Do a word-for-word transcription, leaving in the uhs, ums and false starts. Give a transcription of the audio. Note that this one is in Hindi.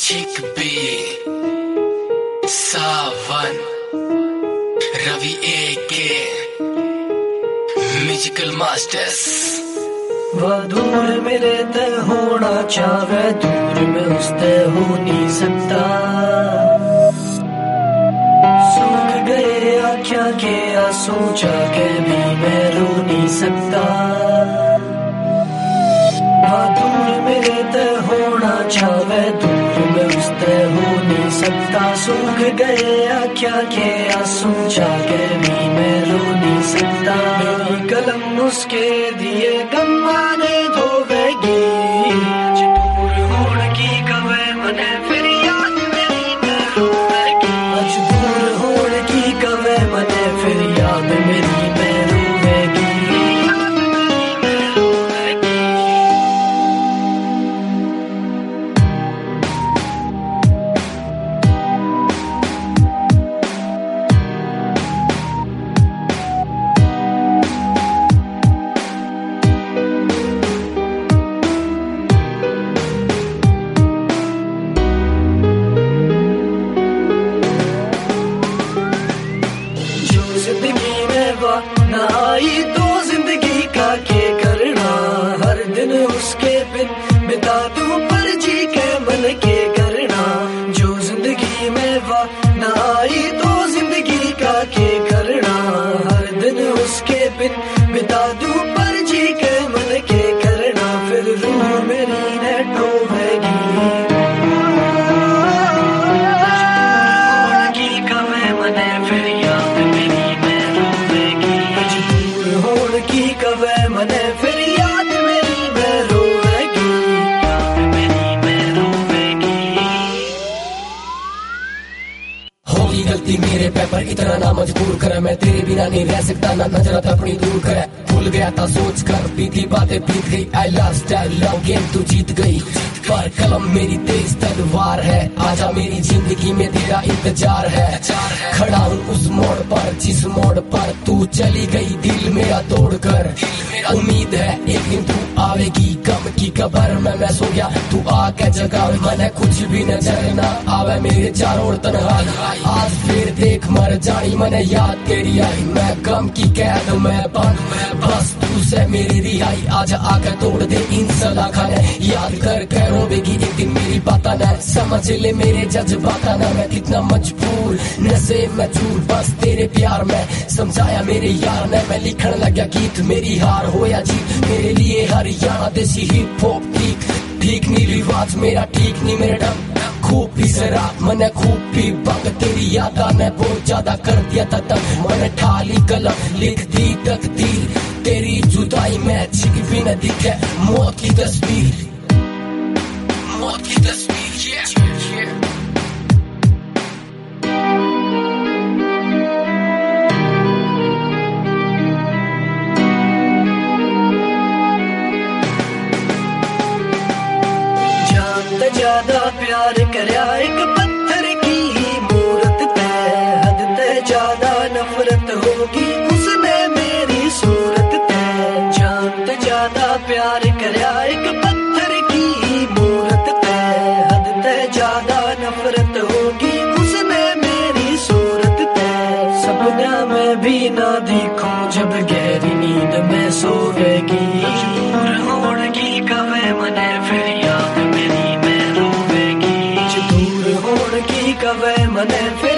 चिक बी सावन रवि ए के म्यूजिकल मास्टर्स। वह दूर मेरे ते होना चाहे, दूर में उसते हो नहीं सकता। सूख गए आँखों के आंसू जाके भी मैं रो नहीं सकता। वह दूर मेरे ते होना चाहे, दूर में उसते हो नहीं सकता। सूख गए आँखों के आंसू जाके भी मैं रो नहीं सकता। मेरी कलम उसके दिए गम्माने धोवेगी, दूर होने की कवे मने फिर याद मेरी न रोवेगी। आज दूर होने की कवे मने फिर याद मेरी न रोवेगी। जिंदगी में वह न आई तो जिंदगी का के करना। हर दिन उसके बिन बिता दूं पर जी के मन के करना। जो जिंदगी में वह न आई तो जिंदगी का के करना। हर दिन उसके बिन बिता दूं पर जी के मन के करना। फिर रूह मेरी न डूबेगी, फिर याद मेरी की कवे मने फिर याद मेरी में रोवेगी। याद मेरी में रोवेगी। होगी गलती मेरे पे पर इतना ना मजबूर करे। मैं तेरे बिना नहीं रह सकता, ना नजर अपनी दूर करे। भूल गया था सोच कर, बीती बातें बीत गई। I last I love game तू जीत गई। पर कलम मेरी तेज तलवार है, आजा मेरी जिंदगी में तेरा इंतजार है। खड़ा हूँ उस मोड़ पर जिस मोड़ पर तू चली गई दिल मेरा तोड़कर। उम्मीद है एक दिन तू आवेगी, गम की कबर में मैं सो गया तू आके जगावे। मैंने कुछ भी नजर ना आवे मेरे चारों ओर तन्हाई। आज फिर देख मर जानी मैंने याद तेरी आई। मैं गम की कैद में बंद, बस तू से मेरी रिहाई। आजा आकर तोड़ दे इन सलाखने, याद कर कर रोवेगी एक दिन मेरी बात ना। समझ ले मेरे जज्बात ना, मैं कितना मजबूर नशे में चूर। बस तेरे प्यार में समझाया मेरे यार ने। मैं लिखने लगा गीत मेरी हार हो या जीत। मेरे लिए हरियाणा देसी हिप हॉप ठीक ठीक नहीं रिवाज मेरा, ठीक नहीं मेरे ढंग। खूब भी शराब मैंने खूब भी बंग, तेरी याद ने बहुत ज्यादा कर दिया था तंग। मैंने ठाली कलम लिख दी तकदीर, तेरी जुदाई में छिक भी न दिखे मौत की तस्वीर। मौत की तस्वीर yeah, yeah. जानते ज्यादा प्यार करया एक पत्थर की मूरत ते। हद ते ज्यादा नफरत होगी उसने मेरी सूरत ते। जानते ज्यादा प्यार करया एक पत्थर की मूरत ते। हद ते ज्यादा नफरत होगी उसने मेरी सूरत ते। सपना में भी ना देखूं जब गहरी नींद में सोवेगी। दूर होने की कवे मने फिर याद मेरी में रोवेगी। दूर होने की कवे मने फिर